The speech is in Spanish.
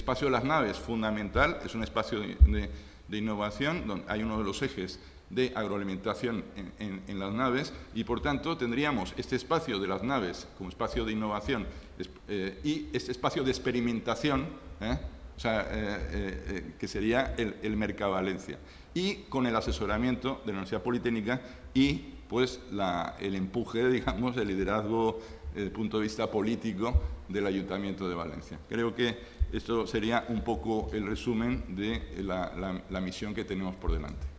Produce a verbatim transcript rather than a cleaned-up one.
espacio de las naves, fundamental, es un espacio de, de, de innovación, donde hay uno de los ejes de agroalimentación en, en, en las naves, y por tanto tendríamos este espacio de las naves como espacio de innovación eh, y este espacio de experimentación, ¿eh? O sea, eh, eh, que sería el, el Mercavalencia, y con el asesoramiento de la Universidad Politécnica y pues la, el empuje, digamos, el liderazgo desde el punto de vista político del Ayuntamiento de Valencia. Creo que esto sería un poco el resumen de la, la, la misión que tenemos por delante.